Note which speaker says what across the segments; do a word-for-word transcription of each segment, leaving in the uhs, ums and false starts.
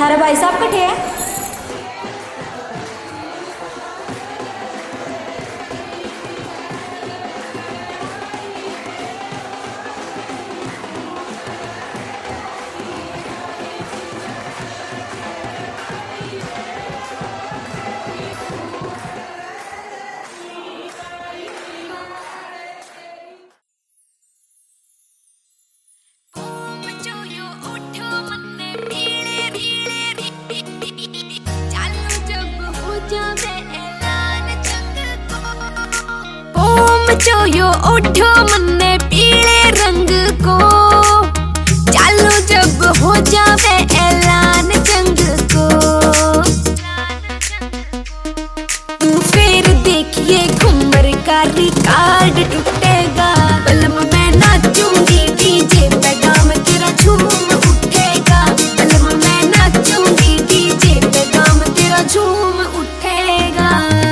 Speaker 1: थारे भाई साहब कटे हैं?
Speaker 2: जो यो उठो मन्ने पीले रंग को, चालो जब हो जावे ऐलान जंग को। फिर देखिए घुमर का रिकॉर्ड टूटेगा, बलम मैं नाचूंगी डीजे पे गाम तेरा झूम उठेगा, बलम मैं नाचूंगी डीजे पे गाम तेरा झूम उठेगा।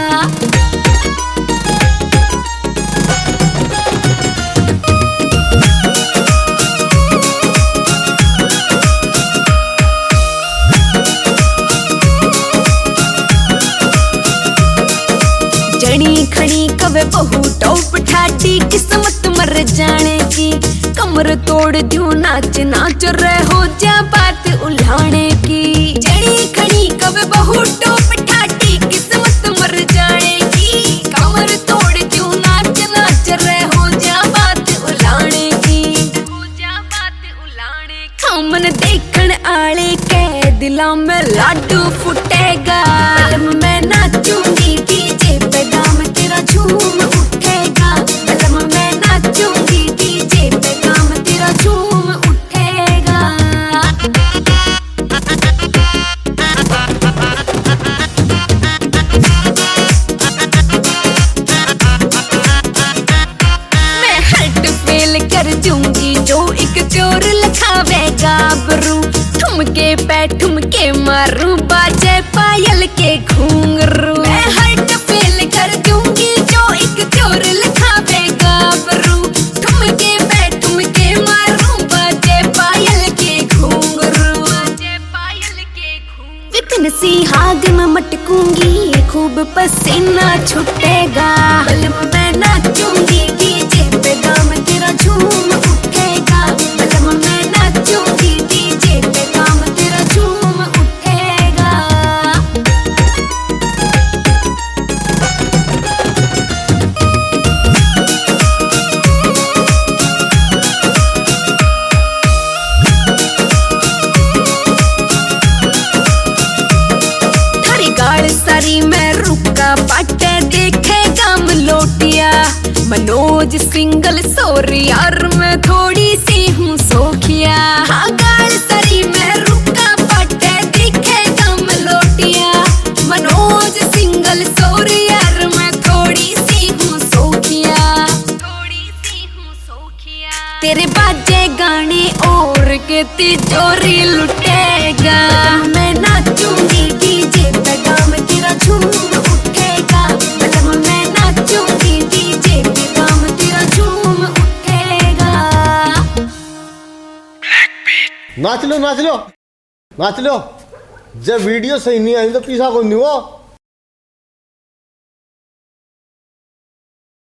Speaker 2: जड़ी खड़ी कवे बहु टोप ठाटी किस्मत मर जाने की, कमर तोड़ दूं नाच नाच रहे हो जा बात उल्हाने की। जड़ी खड़ी कवे बहु टोप ठाटी किस्मत मर जाने की, कमर तोड़ दूं नाच नाच रहे हो जा बात उल्हाने की, हो जा बात उल्हाने की। हमन देखण आले के दिलों में लाडू फुटेगा, मैं नाचूंगी डीजे पे गाम तेरा झूम उठेगा, बलम मैं नाचूंगी डीजे पे गाम तेरा झूम उठेगा। मैं हट फेल कर दूंगी जो एक चोर लखावेगा बरू, ठुमके पे ठुमके मारूं बाजे पायल के घूंघरू। मैं हट फेल कर दूंगी जो एक चोर लखावेगा बरू, ठुमके पे ठुमके मारूं बाजे पायल के घूंघरू, बाजे पायल के घूंघरू। विपिन सिंह आग में मटकूंगी खूब पसीना छूटेगा, बलम मैं नाचूंगी डीजे पे गाम तेरा झूम उठेगा, बलम मैं नाचूंगी डीजे पे गाम तेरा झूम उठेगा। थारी गाल सारी में रुका बाटे देखे गाम लोटिया, मनोज सिंगल सोरी यार मैं थोड़ी सी हूँ सोखिया। हाँ गाल सारी में रुका बाटे देखे गाम लोटिया, मनोज सिंगल सोरी यार मैं थोड़ी सी हूँ सोखिया, थोड़ी सी हूँ सोखिया। तेरे बाजे गाने और के तिजोरी लुटेगा, मैं नाचूंगी डीजे पे गाम तेरा झूम उठेगा, बलम मैं नाचूंगी डीजे पे गाम तेरा झूम उठेगा।
Speaker 3: नाच लो नाच लो नाच लो, जब वीडियो सही नहीं आई तो पीछा को नहीं हुआ।